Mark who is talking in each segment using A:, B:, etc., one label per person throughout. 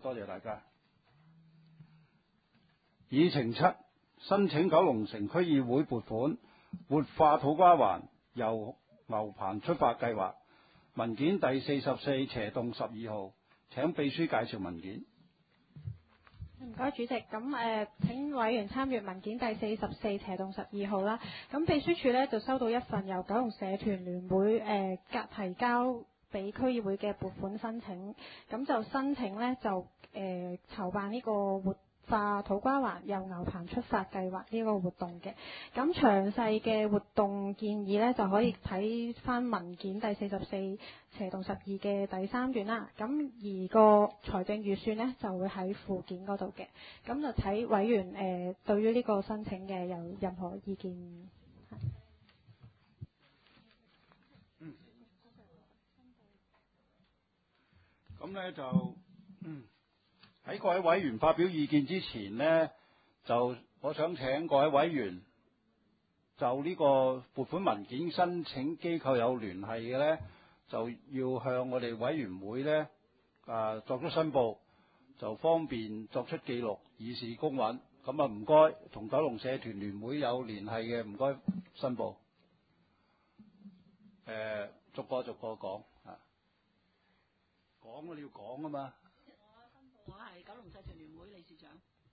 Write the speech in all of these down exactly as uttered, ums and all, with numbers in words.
A: 多謝大家。議程七，申請九龍城區議會撥款活化土瓜灣由牛棚出發計劃，文件第四十四斜棟十二號。請秘書介紹文件。
B: 唔該，主席。咁誒、呃，請委員參閱文件第四十四斜棟十二號啦。咁秘書處呢就收到一份由九龍社團聯會誒夾、呃、提交俾區議會嘅撥款申請，咁就申請呢，就誒、呃、籌辦呢個活化土瓜灣由牛棚出發計劃呢個活動嘅。咁詳細嘅活動建議呢，就可以睇翻文件第四十四斜棟十二嘅第三段啦。咁而個財政預算呢，就會喺附件嗰度嘅。咁就睇委員誒、呃、對於呢個申請嘅有任何意見。
A: 嗯。咁呢就嗯。喺各位委員發表意見之前呢，就我想請各位委員就呢個撥款文件申請機構有聯繫嘅呢，就要向我哋委員會呢啊作出申報，就方便作出記錄，以示公允。咁啊唔該，同九龍社團聯會有聯繫嘅唔該申報。誒、呃，逐個逐個講啊，講啊你要講啊嘛。
C: 我係九龍社團聯會理事長。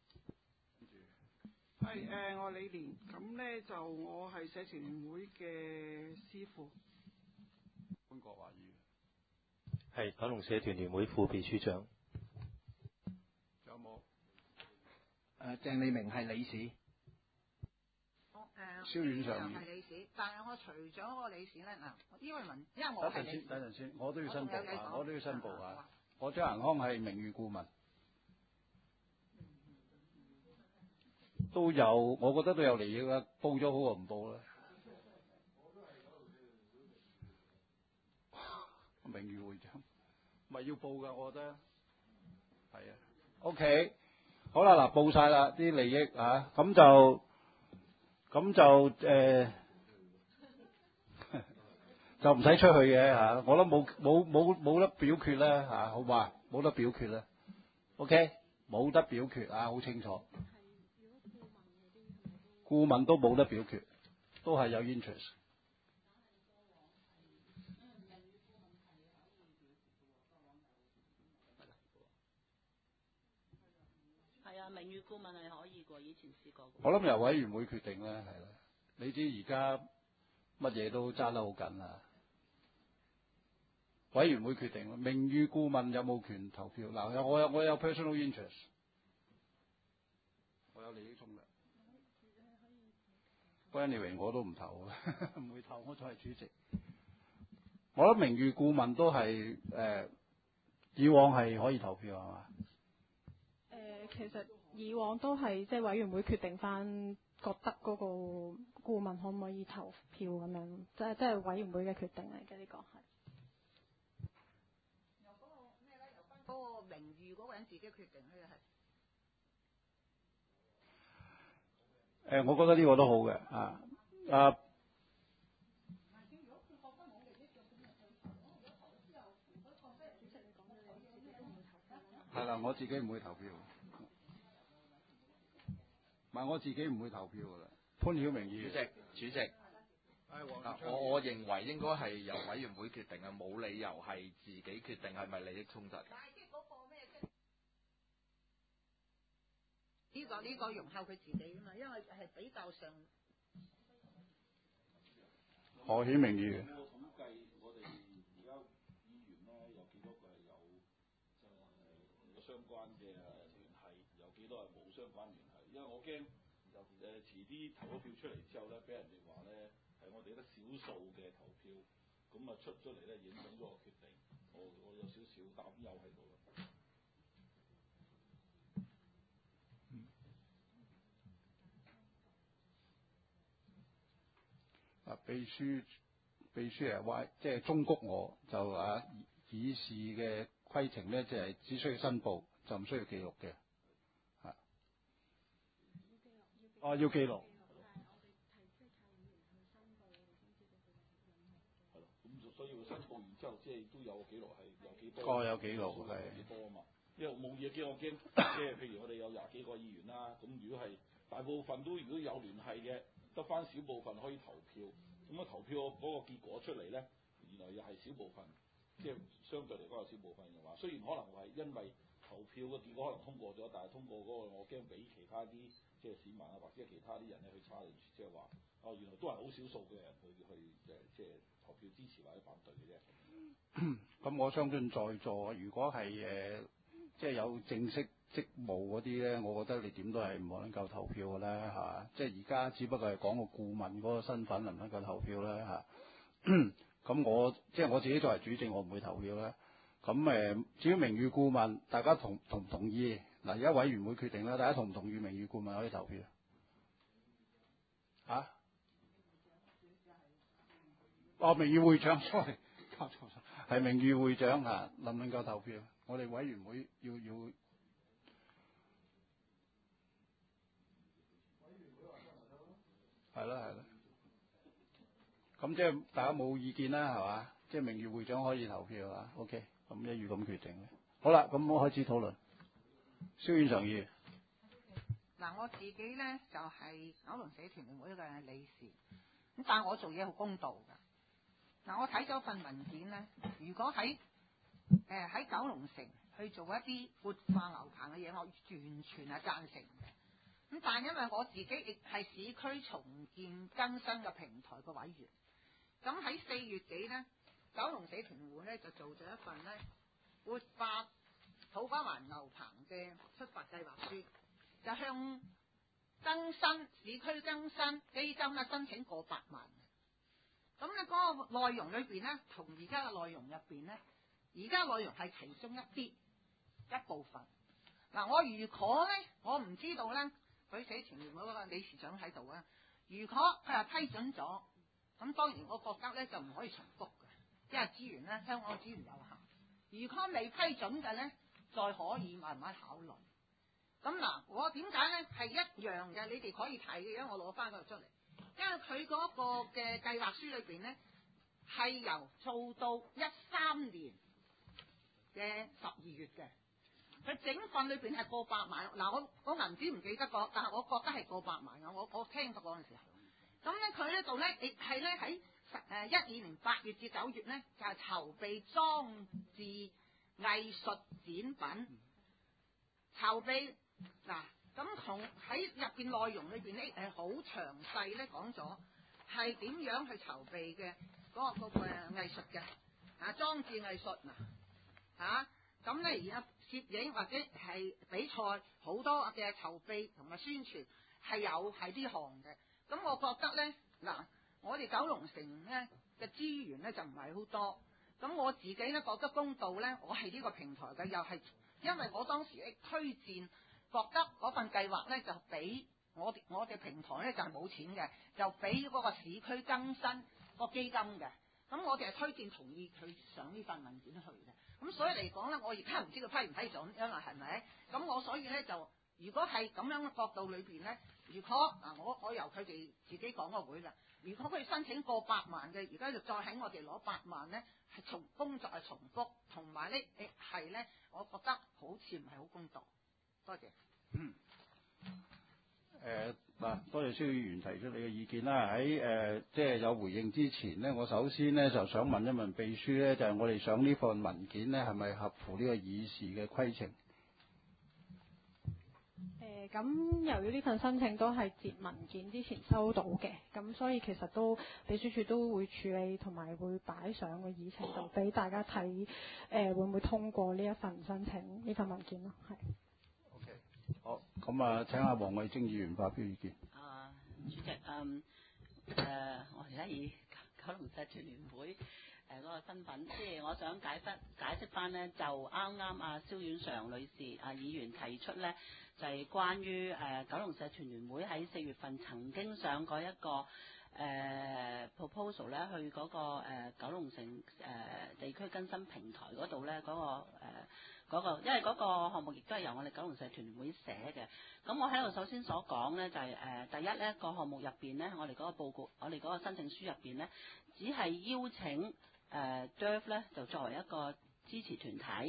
D: 係誒、呃，我李蓮，咁咧就我係社團聯會嘅師傅。
A: 潘國華議員。
E: 係九龍社團聯會副秘書長。
A: 有冇？誒、
F: 呃，鄭利明係理事。
G: 我誒，
A: 蕭遠常
G: 係理事，但係我除咗嗰個理事咧，嗱，因為文，因為我係理事。
A: 等陣先，我都要申報啊！我都要申報啊！
G: 啊
A: 我張恒康係名譽顧問。都有，我覺得都有利益啦。報咗好過唔報啦。名譽會長，咪要報㗎，我覺得係啊。OK，好啦，嗱，報晒啦啲利益啊，咁就咁就誒，就唔使出去嘅嚇。我都冇冇冇冇得表決啦嚇，好嘛？冇得表決啦。OK，冇得表決啊，好清楚。顧問都冇得表決，都係有 interest。
C: 係啊，名譽顧問係可以過，以前試過。
A: 我諗由委員會決定啦，係啦。你知而家乜嘢都揸得好緊啊。委員會決定，名譽顧問有冇權投票？嗱，我有我有 personal interest， 我有利益衝突。Anyway， 我都唔投，唔會投，我就係主席。我諗名譽顧問都係誒、呃，以往係可以投票係嘛？
B: 誒、呃，其實以往都係即係委員會決定翻，覺得嗰個顧問可唔可以投票咁樣，即係即係委員會嘅決定嚟嘅呢個係。
G: 由嗰個咩咧？由翻嗰個名譽嗰個人自己決定咧係。
A: 誒、呃，我覺得呢個都好嘅啊啊！係啦，我自己唔會投票，唔係我自己唔會投票噶啦。潘曉明議員，
H: 主席，主席，啊，我我認為應該係由委員會決定啊，冇理由係自己決定係咪利益衝突。
G: 呢、這個呢、這個容後佢自己啊嘛，因為係比較上。
A: 何顯明議員。
I: 有冇統計我哋而家議員咧有幾多個係有誒相關嘅聯繫，有幾多係冇相關聯繫？因為我驚誒遲啲投咗票出嚟之後咧，俾人哋話咧係我哋得少數嘅投票，咁啊出咗嚟咧影響咗個決定，我我有少少擔憂喺度啦。
A: 啊，秘書秘書係話，即係忠告我，就啊議事嘅規程咧，即係只需要申報，就唔需要記錄嘅，啊。哦，要記錄。
I: 係咯，咁所以佢申報完之後，即係都有記錄係有幾多。
A: 個有記錄係。
I: 幾多啊嘛？ 因為冇嘢驚，我驚即係譬如我哋有廿幾個議員啦，咁如果係大部分都如果有聯繫嘅，得翻少部分可以投票，咁啊投票嗰個結果出嚟咧，原來又係少部分，即係相對嚟講有少部分嘅話，雖然可能係因為投票嘅結果可能通過咗，但係通過嗰個我驚俾其他啲即係市民啊或者其他啲人咧去差你，即係話哦原來都係好少數嘅人去去誒即係投票支持或者反對嘅啫。
A: 咁我相信在座如果係誒、呃、即係有正式職務嗰啲咧，我覺得你點都係唔能夠投票嘅啦嚇。即係而家只不過係講個顧問嗰個身份能唔能夠投票啦嚇。咁我即係我自己作為主席，我唔會投票啦。咁誒、呃，至於名譽顧問，大家同同唔同意？嗱，而家委員會決定啦，大家同唔同意名譽顧問可以投票？嚇、啊？哦，名譽會長 ，sorry，搞錯咗，係名譽會長嚇，能唔能夠投票？我哋委員會要要。係啦係啦。咁即係大家冇意見啦，係嘛？即係名譽會長可以投票啊 ，OK， 咁一於咁決定嘅。好啦，咁我開始討論。蕭院常議。
G: 嗱，我自己咧就係、是、九龍社團聯會嘅理事，咁但係我做嘢好公道㗎。嗱，我睇咗份文件咧，如果喺誒喺九龍城去做一啲活化牛棚嘅嘢，我完全係贊成嘅。咁但係因為我自己亦係市區重建更新嘅平台嘅委員。咁喺四月幾咧，九龍社團會咧就做咗一份咧活化土瓜灣牛棚嘅出發計劃書，就向更新市區更新基金咧申請過百萬。咁咧嗰個內容裏邊咧，同而家嘅內容入邊咧，而家內容係其中一啲一部分。嗱，我如果咧，我唔知道咧，佢社團聯會嗰個理事長喺度啊，如果佢係批准咗。咁當然我覺得咧就唔可以重複嘅，因為資源咧香港資源有限。如果未批准嘅咧，再可以慢慢考慮。咁嗱，我點解咧係一樣嘅？你哋可以睇嘅，因為我攞翻嗰度出嚟。因為佢嗰個嘅計劃書裏邊咧係由做到一三年嘅十二月嘅，佢整份裏邊係過百萬。嗱，我我銀紙唔記得過，但係我覺得係過百萬嘅。我我聽過嗰陣時候。咁咧，佢呢度咧，亦係咧喺誒一二年八月至九月咧，就係、是、籌備裝置藝術展品籌備嗱。咁同喺入邊內容裏邊咧，誒好詳細咧講咗係點樣去籌備嘅嗰、那個、那個誒藝術嘅啊裝置藝術嗱嚇。咁咧而家攝影或者係比賽好多嘅籌備同埋宣傳係有喺呢項嘅。咁我覺得咧，嗱，我哋九龍城咧嘅資源咧就唔係好多。咁我自己咧覺得公道咧，我係呢個平台嘅，又係因為我當時咧推薦，覺得嗰份計劃咧就俾我哋我哋平台咧就係冇錢嘅，就俾嗰個市區更新個基金嘅。咁我哋係推薦同意佢上呢份文件去嘅。咁所以嚟講咧，我而家唔知佢批唔批准，因為係咪？咁我所以咧就，如果係咁樣嘅角度裏邊咧。如果嗱，我我由佢哋自己講個會啦。如果佢申請過百萬嘅，而家就再喺我哋攞百萬咧，係重工作係重複，同埋咧誒係咧，我覺得好似唔係好公道。多謝。
A: 嗯。誒嗱，多謝蕭議員提出你嘅意見啦。喺誒即係有回應之前咧，我首先咧就想問一問秘書咧，就係、是、我哋上呢份文件咧，係咪合乎呢個議事嘅規程？
B: 誒咁，由於呢份申請都係接文件之前收到嘅，咁所以其實都秘書處都會處理同埋會擺上個議程度俾大家睇，誒、呃、會唔會通過呢一份申請呢份文件咯？係。
A: OK，好，咁啊，請阿黃惠貞議員發表意見。
C: 啊，主席，嗯，誒、呃，我而家以九龍社團聯會。誒嗰個身份，即係我想解釋解釋翻呢，就啱啱阿蕭婉常女士啊議員提出呢，就係、是、關於誒、呃、九龍社團聯會喺四月份曾經上過一個誒、呃、proposal 咧，去嗰、那個、呃、九龍城誒、呃、地區更新平台嗰度呢，嗰、那個誒、呃那個，因為嗰個項目亦都係由我哋九龍社團聯會寫嘅。咁我喺度首先所講呢，就係、是、誒、呃、第一呢、那個項目入邊呢，我哋嗰個報告，我哋嗰個申請書入邊呢，只係邀請。誒、uh, D E R F 咧就作為一個支持團體，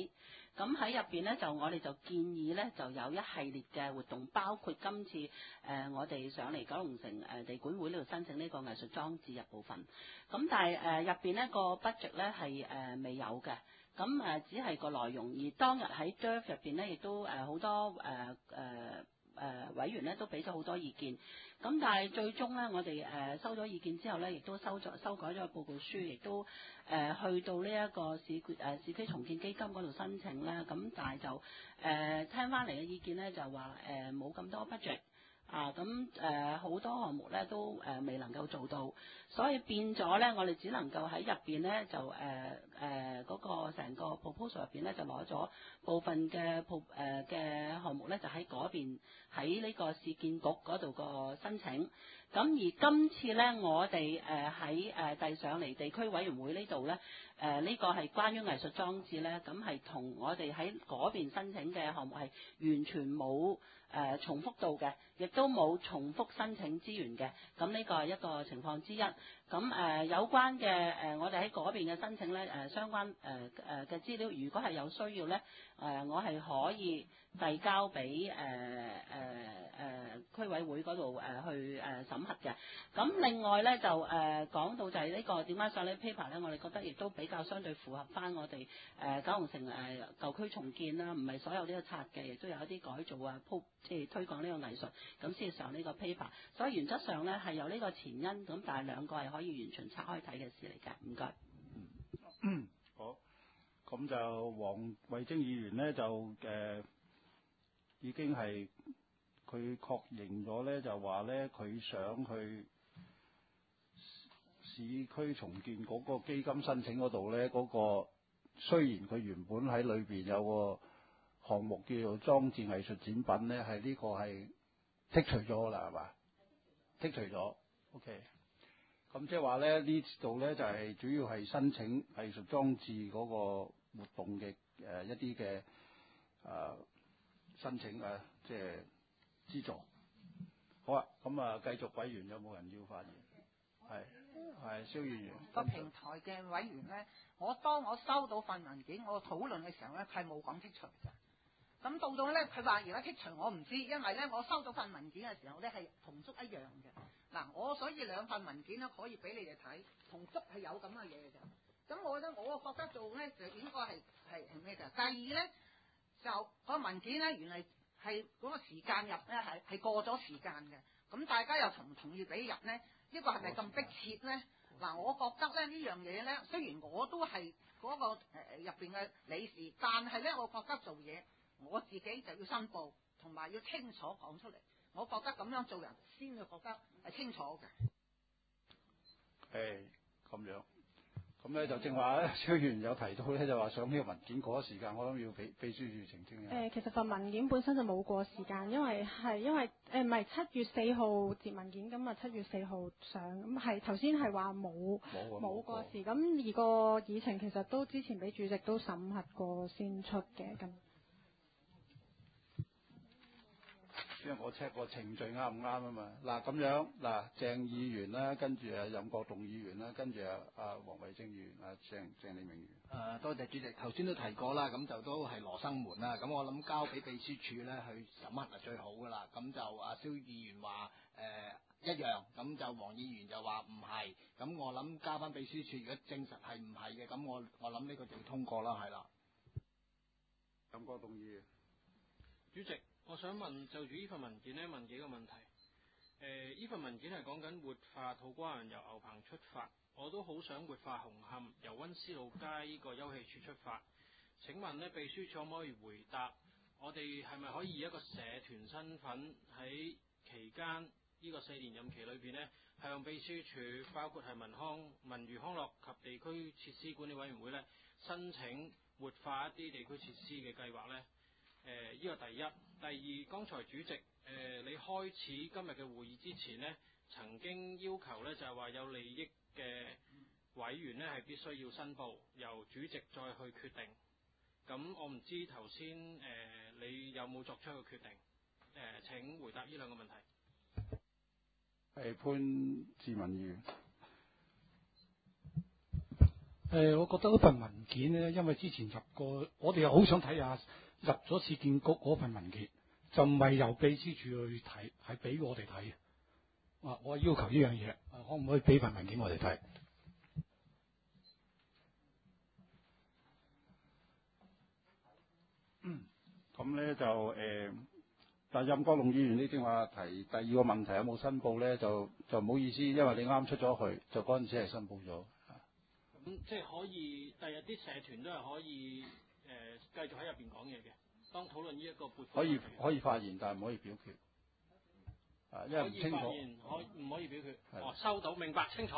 C: 咁喺入邊咧，就我哋就建議咧，就有一系列嘅活動，包括今次誒、呃、我哋上嚟九龍城誒、呃、地管會呢度申請呢個藝術裝置入部分。咁但係誒入邊呢個 budget 咧係誒未有嘅，咁誒、呃、只係個內容。而當日喺 D E R F 入邊咧，亦都誒好、呃、多誒誒。呃呃誒、呃、委員咧都俾咗好多意見，咁但係最終咧，我哋誒、呃、收咗意見之後咧，亦都收咗修改咗個報告書，亦都誒、呃、去到呢一個市誒、呃、市區重建基金嗰度申請咧，咁但係就誒、呃、聽翻嚟嘅意見咧，就話誒冇咁多 budget。啊，咁誒好多項目咧都誒、呃、未能夠做到，所以變咗咧，我哋只能夠喺入邊咧就誒誒嗰個成個 proposal 入邊咧就攞咗部分嘅 pro 誒嘅項目咧，就喺嗰邊喺呢個市建局嗰度個申請。咁而今次咧，我哋誒喺誒遞上嚟地區委員會呢度咧，誒、呃、呢、呢個係關於藝術裝置咧，咁係同我哋喺嗰邊申請嘅項目係完全冇誒、呃、重複到嘅，亦都冇重複申請資源嘅。咁呢個係一個情況之一。咁誒、呃、有關嘅誒、呃，我哋喺嗰邊嘅申請咧，誒、呃、相關誒誒嘅資料，如果係有需要咧，誒、呃、我係可以遞交俾誒誒誒區委會嗰度誒去誒審核嘅。咁另外咧就誒、呃、講到就係呢個點解上呢 paper 咧，我哋覺得亦都比較相對符合翻我哋誒、呃、九龍城誒舊區重建啦，唔係所有呢個拆嘅，亦都有一啲改造啊，鋪即係推廣呢個藝術，咁先上呢個 paper。所以原則上咧係有呢個前因，咁但係兩個係可以完全拆開睇嘅事嚟嘅。唔該。
A: 嗯，好。咁就黃慧貞議員咧就誒、呃、已經係佢確認咗咧，就話咧佢想去市區重建嗰個基金申請嗰度咧，嗰、嗰個雖然佢原本喺裏邊有個項目叫做裝置藝術展品咧，係呢個係剔除咗啦，係嘛？剔除咗 ，OK。咁即係話咧，呢度咧就係、是、主要係申請藝術裝置嗰個活動嘅誒、呃、一啲嘅誒申請啊，即係資助。好啊，咁啊繼續委員有冇人要發言？係係蕭議員。
G: 個平台嘅委員咧，我當我收到份文件，我討論嘅時候咧，係冇講剔除嘅。咁到到咧，佢話而家剔除我唔知，因為咧我收到份文件嘅時候咧係同足一樣嘅。嗱，我所以兩份文件咧可以俾你哋睇，同足係有咁嘅嘢嘅。咁我咧，我覺得做咧就應該係係係咩嘅？第二咧就個文件咧原來係嗰個時間入咧係係過咗時間嘅。咁大家又同唔同意俾入咧？呢個係咪咁迫切咧？嗱，我覺得咧呢樣嘢咧，雖然我都係嗰個誒入邊嘅理事，但係咧我覺得做嘢我自己就要申報，同埋要清楚講出嚟。我覺得咁樣做人先至覺得係清楚嘅。
A: 誒，咁樣，咁咧就正話咧，蕭議員有提到咧，就話上呢個文件過咗時間，我諗要俾秘書處澄清嘅。
B: 誒、呃，其實份文件本身就冇過時間，因為係因為誒唔係七月四號接文件，咁啊七月四號上，咁係頭先係話冇冇過時，咁而個議程其實都之前俾主席都審核過先出嘅咁。
A: 因為我 check 個程序啱唔啱啊嘛。嗱咁樣，嗱鄭議員啦，跟住啊任國棟議員啦，跟住啊啊黃慧貞議員啊鄭鄭利明議員。
F: 誒、呃，多謝主席。頭先都提過啦，咁就都係羅生門啦。咁我諗交俾秘書處咧去審核係最好噶啦。咁就阿蕭議員話誒、呃、一樣，咁就黃議員就話唔係。咁我諗交翻秘書處，如果證實係唔係嘅，咁我我諗呢個就要通過啦，係啦。
A: 任國棟議員，
J: 主席。我想問就住呢份文件呢，問幾個問題。誒、呃，呢份文件係講緊活化土瓜灣由牛棚出發，我都好想活化紅磡由溫思路街呢個休憩處出發。請問呢，秘書處可唔可以回答我哋係咪可以以一個社團身份喺期間呢個四年任期裏邊呢，向秘書處包括係文康文娛康樂及地區設施管理委員會呢，申請活化一啲地區設施嘅計劃呢？誒、呃，呢、這個第一。第二，剛才主席誒、呃，你開始今日嘅會議之前呢，曾經要求呢就係、是、話有利益嘅委員呢係必須要申報，由主席再去決定。咁我唔知頭先誒你有冇作出一個決定？誒、呃，請回答呢兩個問題。
A: 係潘志文議員。
K: 誒，我覺得嗰份文件咧，因為之前入過，我哋又好想睇下入咗市建局嗰份文件，就唔係由秘書處去睇，係俾我哋睇。啊，我要求呢樣嘢，啊，可唔可以俾份文件我哋睇？
A: 嗯，咁咧就誒。呃但任國龍議員呢正話提第二個問題有冇申報咧？就就唔好意思，因為你啱出咗去，就嗰陣時係申報咗。
J: 咁即係可以，第日啲社團都係可以誒、呃、繼續喺入邊講嘢嘅。當討論呢一個撥款
A: 可以可以發言，但係唔可以表決。啊，因為唔清楚。
J: 可以發言，可唔可以表決？哦，收到，明白清楚。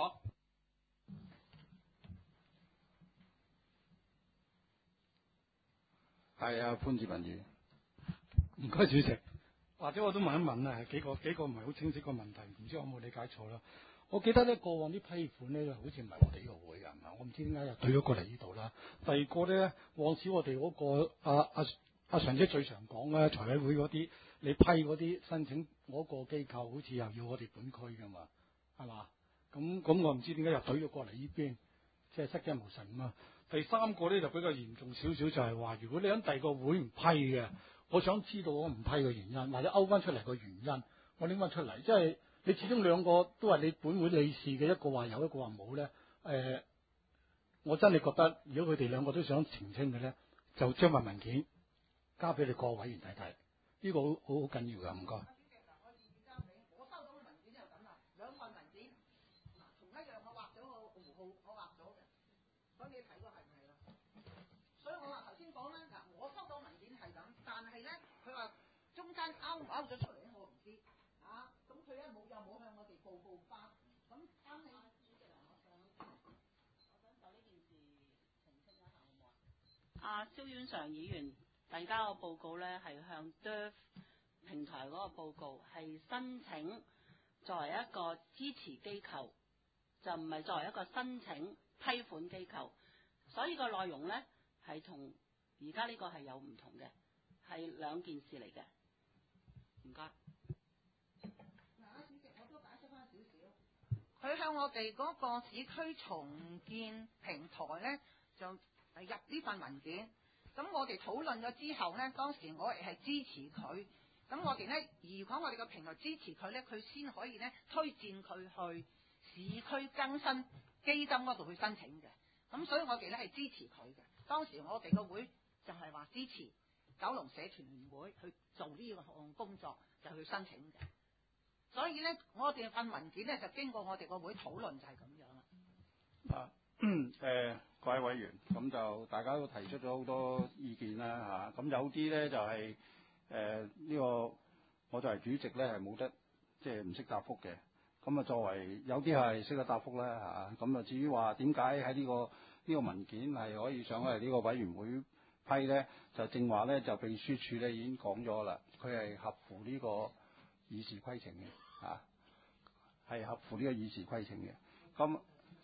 A: 係啊，潘志文議員。
K: 唔該，主席。或者我都問一問啊，幾個幾個唔係好清晰個問題，唔知我有冇理解錯啦？我記得咧過往啲批款咧，好似唔係我哋呢個會㗎，係嘛？我唔知點解又對咗過嚟呢度啦。第二個咧，往時我哋嗰、嗰個阿阿阿常姐最常講咧，財委會嗰啲你批嗰啲申請嗰個機構，好似又要我哋本區㗎嘛，係嘛？咁咁我唔知點解又對咗過嚟呢邊，即係失驚無神啊！第三個咧就比較嚴重少少，就係話如果你喺第二個會唔批嘅。我想知道我唔批嘅原因，或者勾翻出嚟個原因，我拎翻出嚟。即係你始終兩個都係你本會理事嘅，一個話有，一個話冇咧。誒、呃，我真係覺得，如果佢哋兩個都想澄清嘅咧，就將份文件交俾你各委員睇睇，呢、呢個好好好緊要㗎，唔該。
G: 我收到嘅文件就咁啦，兩份文件，嗱同一樣我畫咗個弧號，我畫咗嘅，所以你睇過係唔係啦？所以我話頭先講咧，嗱我收到文件係咁，但係咧佢話中間勾唔勾咗出嚟咧，我唔知啊。咁佢咧冇又冇向我哋報告翻，咁啱你主席啊，我想我想就呢件事澄清一下好唔好啊？
C: 阿蕭婉常議員遞交個報告咧，係向 D E F 平台嗰個報告係申請作為一個支持機構，就唔係作為一個申請批款機構，所以個內容咧係同而家呢個係有唔同嘅，係兩件事嚟嘅。唔該。
G: 嗱，主席我都解釋翻少少，佢向我哋嗰個市區重建平台咧就入呢份文件。咁我哋討論咗之後呢，當時我係支持佢。咁我哋呢，如果我哋個平台支持佢呢，佢先可以呢推薦佢去市區更新基金嗰度去申請嘅。咁所以我哋呢係支持佢嘅。當時我哋個會就係話支持九龍社團聯會去做呢個項工作，就去申請嘅。所以呢，我哋份文件呢就經過我哋個會討論就係咁樣啦。
A: 啊，誒、呃。各位委員，咁就大家都提出咗好多意見啦嚇，咁、啊、有啲咧就係誒呢個我作為主席咧係冇得即係唔識答覆嘅，咁啊作為有啲係識得答覆啦嚇，咁啊至於話點解喺呢個呢、呢個文件係可以上嚟呢個委員會批咧，就正話咧就秘書處咧已經講咗啦，佢係合乎呢個議事規程嘅嚇，係、啊、合乎呢個議事規程嘅，咁。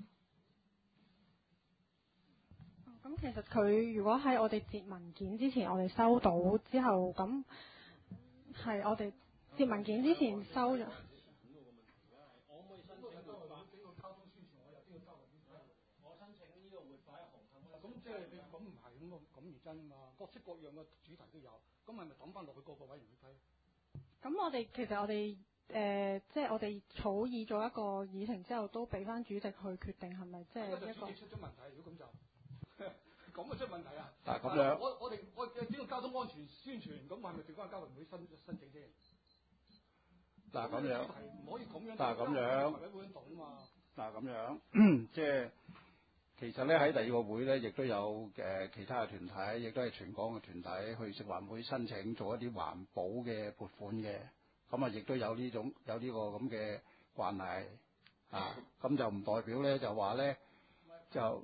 B: 咁其實佢如果喺我哋接文件之前，我哋收到之後，咁係我哋接文件之前收咗。
J: 我可唔可以申請活化？俾個交通宣傳，我又都要交文件。我申請呢個活化喺紅磡。
K: 咁即係你咁唔係咁咁而真嘛？各式各樣嘅主題都有，咁係咪抌翻落去各個委員會批？
B: 咁我哋其實我哋誒、呃，即係我哋草擬咗一個議程之後，都俾翻主席去決定係咪即係一個。
K: 主席出咗問題，如果咁就。咁啊出問題啊！
A: 嗱咁樣，
K: 我我哋我呢個交通安全宣傳，咁係咪調翻交委會申申請先？
A: 嗱咁樣，
K: 唔可以咁樣。
A: 嗱咁樣，
K: 委會懂啊嘛。
A: 嗱咁樣，即係其實咧喺第二個會咧，亦都有誒、呃、其他嘅團體，亦都係全港嘅團體去食環會申請做一啲環保嘅撥款嘅，咁啊亦都有呢種有呢個咁嘅慣例啊，咁就唔代表咧就話咧就。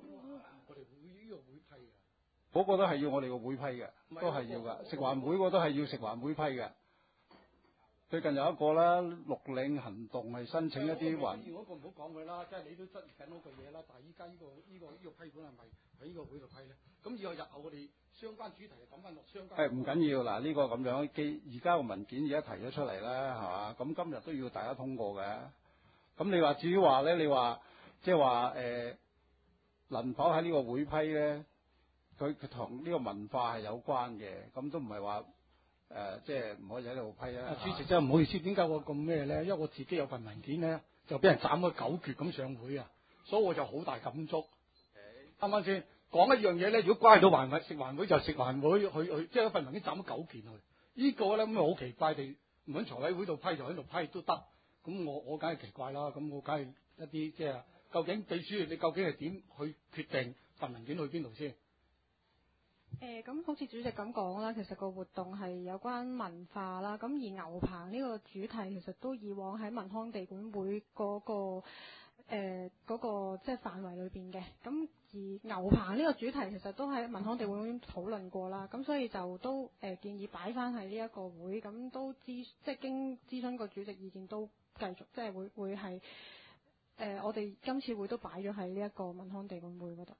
A: 嗰個都係要我哋個會批嘅，都係要㗎。食環會嗰都係要食環會批嘅。最近有一個啦，綠領行動係申請一啲環。
K: 嗰個唔好講佢啦，即係你都質疑緊嗰句嘢啦。但係依家呢個呢、呢個呢、呢個批款係咪喺呢個會度批咧？咁以後日後我哋相關主題就抌翻落相關。誒
A: 唔緊要嗱，呢、呢個咁樣既而家個文件而家提咗出嚟啦，係嘛？咁今日都要大家通過嘅。咁你話至於話咧，你話即係話誒能否喺呢個會批咧？佢佢同呢個文化係有關嘅，咁都唔係話誒，即係唔可以喺度批啊。
K: 主席真係唔好意思，點解我咁咩咧？因為我自己有份文件咧，就俾人斬咗九橛咁上會啊，所以我就好大感觸。啱啱先講一樣嘢咧？如果乖到環會食環會就食環會，去去即係一份文件斬咗九件去。呢個咧咁啊好奇怪地，唔喺財委會度批就喺度批都得。咁我我梗係奇怪啦。咁我梗係一啲即係究竟秘書你究竟係點去決定份文件去邊度先？
B: 誒咁、呃、好似主席咁講啦，其實個活動係有關文化啦，咁而牛棚呢個主題其實都以往喺文康地管會嗰、嗰個誒嗰、呃嗰個即係範圍裏邊嘅，咁而牛棚呢個主題其實都喺文康地管會討論過啦，咁所以就都誒、呃、建議擺翻喺呢一個會，咁都諮即係經諮詢個主席意見都繼續即係會會係誒、呃、我哋今次會都擺咗喺呢一個文康地管會嗰度。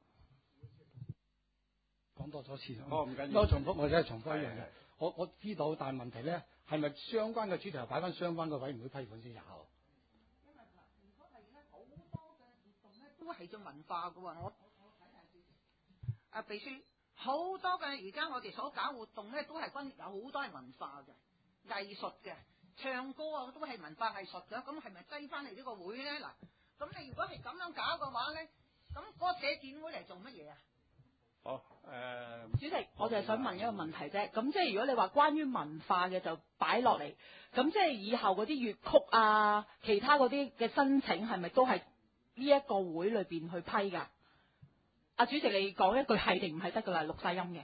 K: 講多咗次，
A: 哦唔緊要，
K: 我重複，我真係重複一樣嘢。我我知道，但係問題咧，係咪相關嘅主題擺翻相關嘅委員會批款先有？
G: 因為嗱，如果係咧好多嘅活動咧，都係做文化嘅喎。我我睇下先。啊，秘書，好多嘅而家我哋所搞活動咧，都係關有好多係文化嘅、藝術嘅、唱歌啊，都係文化藝術嘅。咁係咪擠翻嚟呢個會咧？嗱，咁你如果係咁樣搞嘅話咧，咁嗰個社建會嚟做乜嘢啊？
A: 好，誒、呃，
L: 主席，我就係想問一個問題啫。咁即係如果你話關於文化嘅就擺落嚟，咁即係以後嗰啲粵曲啊，其他嗰啲嘅申請係咪都係呢一個會裏邊去批㗎？阿主席，你講一句係定唔係得㗎啦？錄晒音嘅。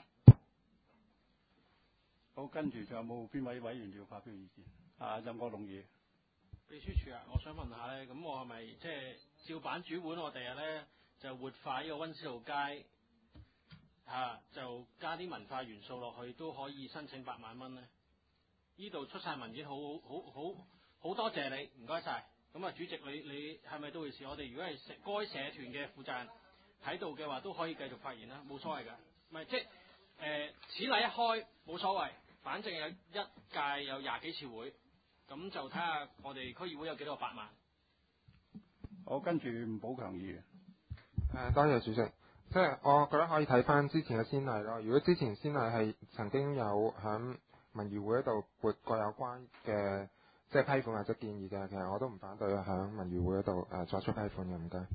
A: 好，跟住仲有冇邊位委員要發表意見？啊，任國龍議。
J: 秘書處啊，我想問下咧，咁我係咪即係照版主本？我第日咧就活化呢個溫思勞街。啊！就加啲文化元素落去，都可以申請八萬蚊咧。呢度出晒文件，好好好好多謝你，唔該晒。咁啊，主席你你係咪都回事？我哋如果係社該社團嘅負責人喺度嘅話，都可以繼續發言啦，冇所謂㗎。唔係即係誒、呃，此例一開冇所謂，反正有一屆有廿幾次會，咁就睇下我哋區議會有幾多個八萬。
A: 好，跟住吳寶強議員。
M: 誒，多謝主席。即係我覺得可以睇翻之前嘅先例咯。如果之前先例係曾經有響文娛會嗰度撥過有關嘅即係批款或者建議嘅，其實我都唔反對響文娛會嗰度誒作出批款嘅。唔該。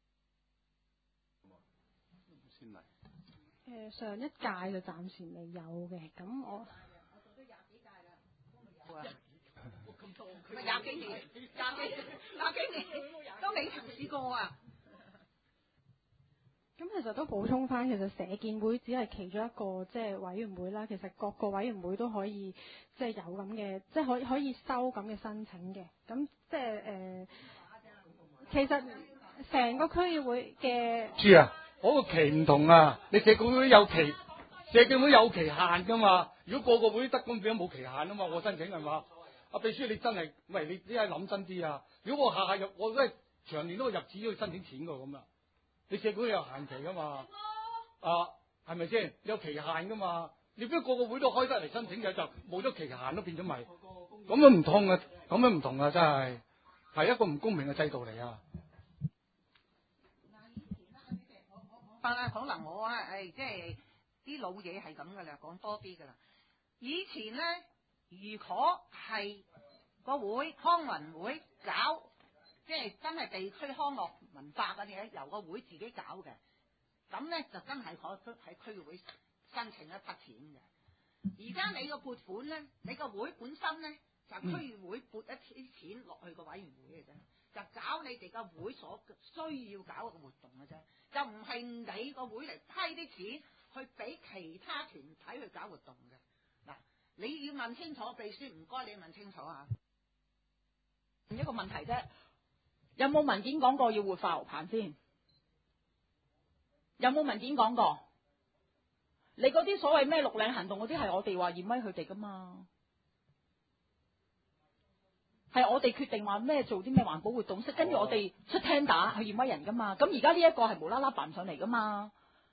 A: 先例。
B: 誒上一屆就暫時未有嘅，咁我
G: 我做咗廿幾屆啦，都未有啊。咁多，佢廿幾年，廿幾廿幾年都未曾試過啊。
B: 咁其實都補充翻，其實社建會只係其中一個即係委員會啦。其實各個委員會都可以即係有咁嘅，即係可以可以收咁嘅申請嘅。咁即係誒、呃，其實成個區議會嘅。
K: 豬啊！嗰個期唔同啊！你社建會有期，社建會有期限㗎嘛。如果個個會得咁變咗冇期限啊嘛，我申請係嘛？阿秘書你真係，喂你真係諗真啲啊！如果我下下入，我都係長年都入紙去申請錢㗎咁啊！你社會有限期噶嘛？啊，係咪先？有期限噶嘛？你如果個個會都開得嚟申請嘅，就冇咗期限都變咗咪？咁樣唔同啊！咁樣唔同啊！真係係一個唔公平嘅制度嚟啊！
G: 但係可能我啊，誒，即係啲老嘢係咁噶啦，講多啲噶啦。以前咧，如果係個會康文會搞。即係真係地區康樂文化嘅嘢，由個會自己搞嘅，咁咧就真係可喺區議會申請一筆錢嘅。而家你個撥款咧，你個會本身咧就區議會撥一啲錢落去個委員會嘅啫，就搞你哋個會所需要搞嘅活動嘅啫，就唔係你個會嚟批啲錢去俾其他團體去搞活動嘅。嗱，你要問清楚，秘書唔該你問清楚啊。
L: 一個問題啫。有冇文件講過要活化牛棚先？有冇文件講過？你嗰啲所謂咩綠領行動嗰啲係我哋話驗威佢哋噶嘛？係我哋決定話咩做啲咩環保活動，跟住我哋出聽打去驗威人噶嘛？咁而家呢一個係無啦啦扮上嚟噶嘛？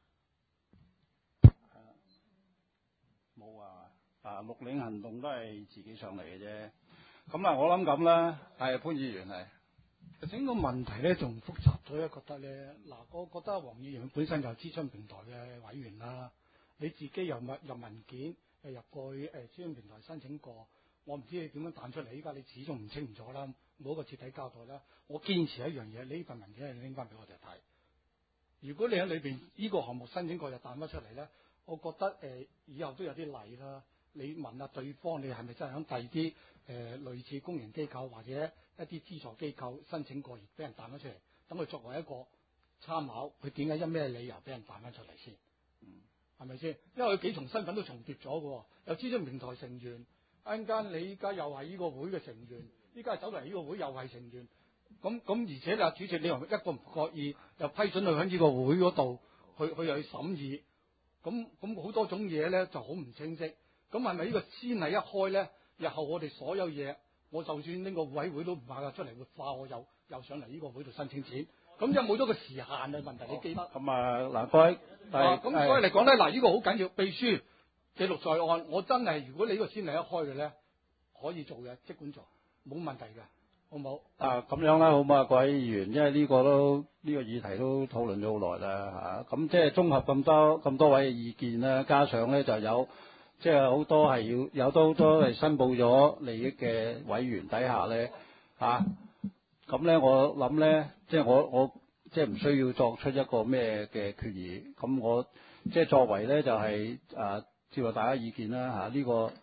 A: 冇啊！啊，綠領行動都係自己上嚟嘅啫。咁啊，我諗咁啦，係潘議員係。
K: 整個問題咧仲複雜咗，覺得咧嗱，我覺得黃議員本身就係諮詢平台嘅委員啦，你自己又入入文件，誒入過去誒諮詢平台申請過，我唔知你點樣彈出嚟，依家你始終唔清楚啦，冇一個徹底交代啦。我堅持一樣嘢，呢份文件係拎翻俾我哋睇。如果你喺裏邊呢個項目申請過又彈翻出嚟咧，我覺得誒、呃、以後都有啲例啦。你問下對方，你係咪真係響第二啲誒類似公營機構或者一啲資助機構申請過而俾人彈翻出嚟？等佢作為一個參考，佢點解因咩理由俾人彈翻出嚟先？係咪先？因為佢幾重身份都重疊咗嘅喎，有諮詢平台成員，一陣間你依家又係呢個會嘅成員，依家走嚟呢個會又係成員。咁咁，而且你話主席，你又一個唔覺意又批准佢喺呢個會嗰度去去又去審議，咁咁好多種嘢咧就好唔清晰。咁係咪呢個先例一開咧？日後我哋所有嘢，我就算拎個會委會都唔怕出嚟活化，我又又上嚟呢個會度申請錢。咁有冇咗個時限嘅問題？你記得？
A: 咁啊嗱，各位係
K: 咁所以嚟講咧，嗱呢個好緊要，秘書記錄在案。我真係如果你呢個先例一開嘅咧，可以做嘅，即管做，冇問題嘅。好唔好？
A: 啊，咁樣啦，好唔好啊，各位議員，因為呢個都呢、呢個議題都討論咗好耐啦嚇。咁、啊、即係綜合咁多咁多位嘅意見啦，加上咧就有即係好多係要有都都係申報咗利益嘅委員底下咧嚇。咁、啊、咧我諗咧，即係我我即係唔需要作出一個咩嘅決議。咁我即係作為咧就係、是、啊接受大家意見啦嚇。呢、啊呢個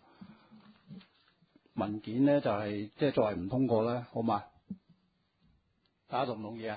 A: 文件咧就係即係作為唔通過咧，好嘛？大家同唔同意啊？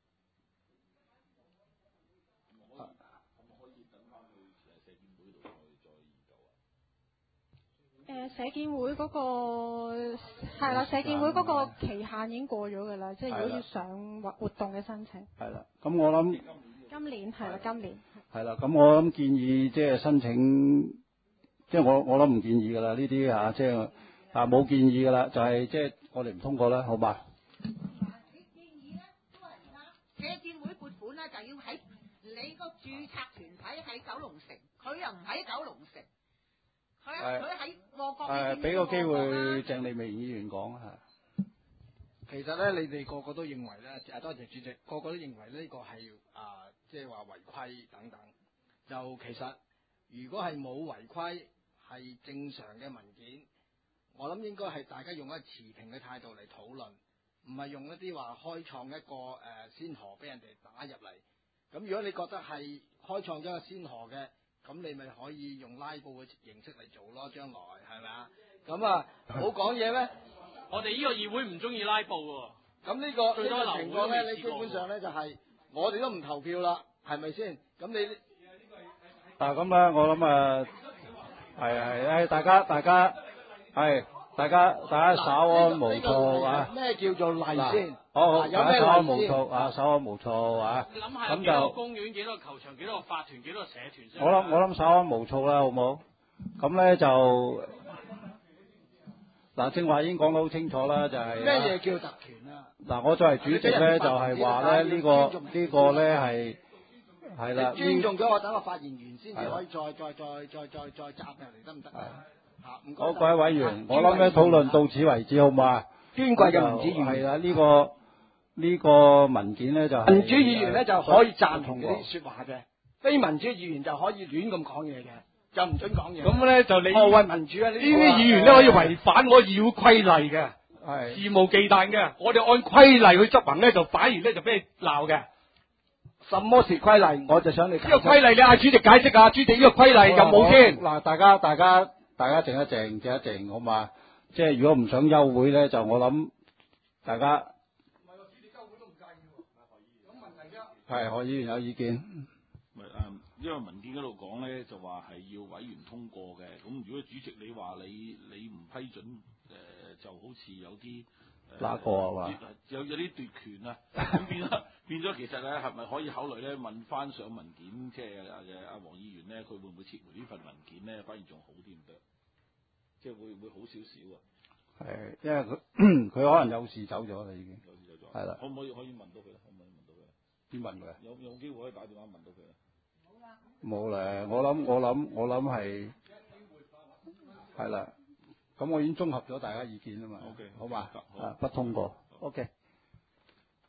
B: 誒社建會嗰個係啦，社建會嗰個期限已經過咗㗎啦，即係如果要上活活動嘅申請。
A: 係啦，咁我諗
B: 今年係啦，今年
A: 係啦，咁我諗建議即係申請，即係我我諗唔建議㗎啦，呢啲嚇即係。啊冇建議㗎啦，就係即係我哋唔通過啦，好嘛？
G: 你建議咧都係啱，社建會撥款咧就要喺你個註冊團體喺九龍城，佢又唔喺九龍城，佢佢喺旺角。
A: 誒，俾個機會鄭利明議員講嚇。
F: 其實咧，你哋個個都認為咧，誒多謝主席，個個都認為呢個係啊，即係話違規等等。就其實如果係冇違規，係正常嘅文件。我諗應該係大家用一個持平嘅態度嚟討論，唔係用一啲話開創一個誒、呃、先河俾人哋打入嚟。咁如果你覺得係開創咗個先河嘅，咁你咪可以用拉布嘅形式嚟做咯，將來係咪啊？咁啊，冇講嘢咩？
J: 我哋呢個議會唔中意拉布喎。
F: 咁呢、呢個呢個情況咧，你基本上咧就係、是、我哋都唔投票啦，係咪先？咁你
A: 啊咁啦，我諗啊，係係誒，大家大家。係，大家大家稍安無躁啊！
F: 咩叫做例先？
A: 好好，
F: 有咩
A: 稍安無躁啊！稍安無躁啊！
J: 你諗下，幾多個公園、幾多個球場、幾多個法團、幾多個社團？
A: 我諗我諗稍安無躁啦，好唔好？咁咧就嗱，正話已經講得好清楚啦，就係
F: 咩嘢叫特權啊？
A: 嗱，我作為主席咧，就係話咧呢個呢個咧係係啦。
F: 尊重咗我，等我發言完先至可以再再再再再再集入嚟，得唔得啊？
A: 好，各位委員，我諗咧討論到此為止，好嘛？
F: 尊貴嘅民主議員
A: 係啦，呢個呢個文件咧就係
F: 民主議員咧就可以贊同嗰啲説話嘅，非民主議員就可以亂咁講嘢嘅，就唔准講嘢。
K: 咁咧就你
F: 何謂民主啊？呢
K: 啲議員咧可以違反我議會規例嘅，係肆無忌憚嘅。我哋按規例去執行咧，就反而咧就俾你鬧嘅。
F: 什麼是規例？我就想你呢
K: 個規例，你嗌主席解釋啊！主席呢個規例有冇先？
A: 嗱，大家大家。大家靜一靜，靜一靜，好嘛？即係如果唔想休會咧，就我諗大家。唔係喎，主席休會都唔介意喎。咁問題啫。係何議員有意見？
I: 唔係誒，因為文件嗰度講咧，就話係要委員通過嘅。咁如果主席你話你你唔批准，誒、呃、就好似有啲
A: 哪個啊嘛？
I: 有有啲奪權啊，咁變咗變咗，其實咧係咪可以考慮咧問翻上文件，即係阿阿黃議員咧，佢會唔會撤回呢份文件咧？反而仲好啲唔得，即係會會好少少啊？
A: 係，因為佢佢可能有事走咗啦，已經。有事走咗。係啦。可唔可以可以問到佢咧？可唔可以問到佢？邊問佢啊？有有機會可以打電話問到佢啊？冇咧，我諗我諗我諗係係啦。咁我已經綜合咗大家意見啊嘛。O K，好嘛？啊，不通過。O K。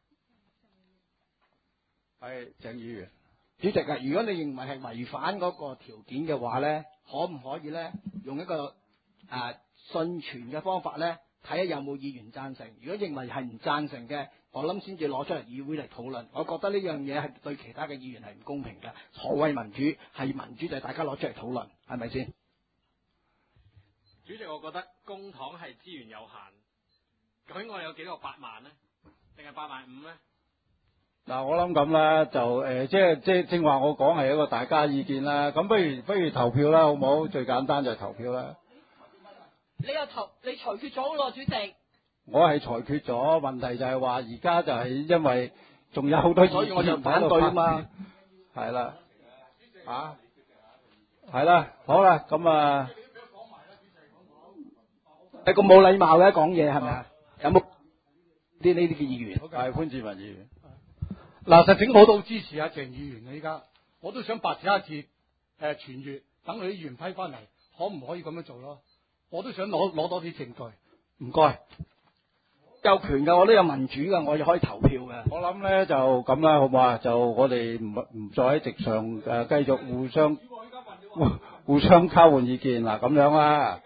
A: 係鄭議員。
F: 主席啊，如果你認為係違反嗰個條件嘅話咧，可唔可以咧用一個誒、呃、信傳嘅方法咧，睇下有冇議員贊成？如果認為係唔贊成嘅，我諗先至攞出嚟議會嚟討論。我覺得呢樣嘢係對其他嘅議員係唔公平嘅。所謂民主係民主就係大家攞出嚟討論，係咪先？
J: 主席，我覺得公帑係資源有限，究竟我有幾多個八萬呢？定係八萬五呢？
A: 嗱，我諗咁啦，就誒、呃，即係即係正話我講係一個大家意見啦。咁不如不如投票啦，好唔好？最簡單就係投票啦。
L: 你又投，你裁決咗咯，主席。
A: 我係裁決咗，問題就係話而家就係因為仲有好多意見，
F: 所以我就反對啊嘛。
A: 係啦，啊，係啦，好啦，咁啊，
F: 你咁冇禮貌嘅講嘢係咪啊？有冇啲呢啲嘅議員？
A: 係潘志文議員。
K: 嗱，實情我都支持阿鄭議員嘅，依家我都想白紙一字誒傳閱，等佢啲議員批翻嚟，可唔可以咁樣做咯？我都想攞攞多啲證據。唔該，
F: 有權㗎，我都有民主㗎，我又可以投票嘅。
A: 我諗咧就咁啦，好唔好啊？就我哋唔唔再喺席上誒、呃、繼續互相互互相交換意見嗱，咁樣啦。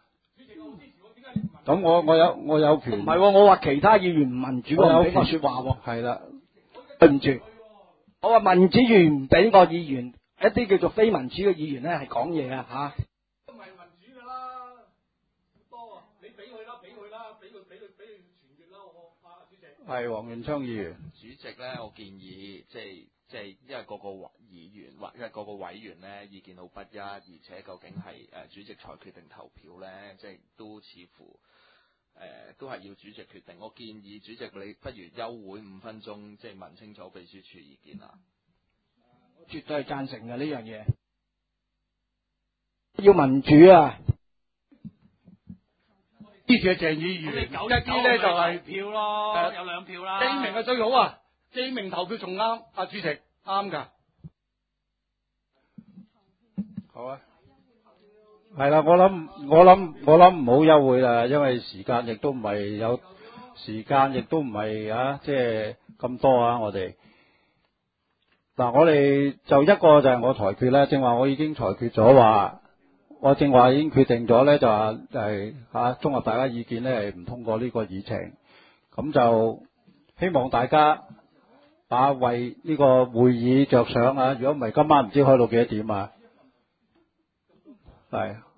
A: 咁我我有我有權。
F: 唔係喎，我話其他議員唔民主，我唔俾我説話喎。
A: 係啦。
F: 對唔住，我話民主議員唔俾個議員，一啲叫做非民主嘅議員咧係講嘢啊嚇。
K: 都唔係民主㗎啦，好多啊！你俾佢啦，俾佢啦，俾佢俾佢俾佢傳閱啦，我啊主席。
A: 係黃元昌議員。
H: 主席咧，我建議即係即係因為個個議員或因為個個委員咧意見好不一，而且究竟係誒主席裁決定投票咧，即係都似乎。誒、呃，都係要主席決定。我建議主席你不如休會五分鐘，即係問清楚秘書處意見啦。
F: 我絕對係贊成嘅呢樣嘢，要民主啊！
K: 支持鄭議員，一啲咧就係
J: 票咯，
K: 誒
J: 有兩票啦。
K: 記名係最好啊，記名投票仲啱。阿主席啱㗎。
A: 好啊。係啦，我諗我諗我諗唔好休會啦，因為時間亦都唔係有時間，亦都唔係啊，即係咁多啊，我哋嗱，我哋就一個就係我裁決咧，正話我已經裁決咗話，我正話已經決定咗咧，就話係啊，綜合大家意見咧係唔通過呢個議程，咁就希望大家啊為呢個會議着想啊，如果唔係今晚唔知開到幾多點啊。係。